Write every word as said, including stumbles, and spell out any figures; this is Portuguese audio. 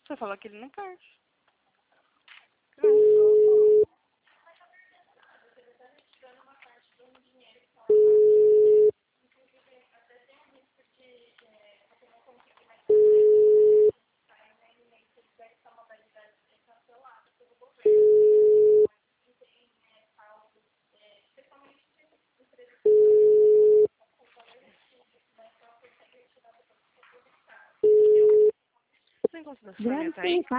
Você falou que ele não perde. Sem consideração, tá aí?